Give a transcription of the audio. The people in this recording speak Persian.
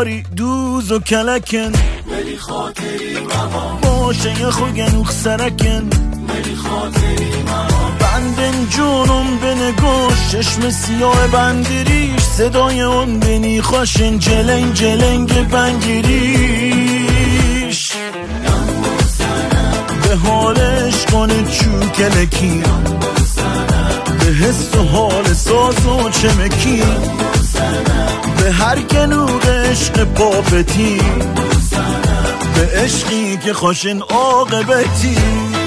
یاری دوز و کلکن ولی خاطری ممان باشه یه خوگنوخ سرکن ولی خاطری ممان بندن جونم به نگاش چشم سیاه بندریش صدای اون بنی خوشن جلنگ جلنگ بنگیریش به حالش کنه چوکلکی به حس و حال ساز و چمکی به هر گنوغ عشق پاپتی به عشقی که خوشن عاقبتی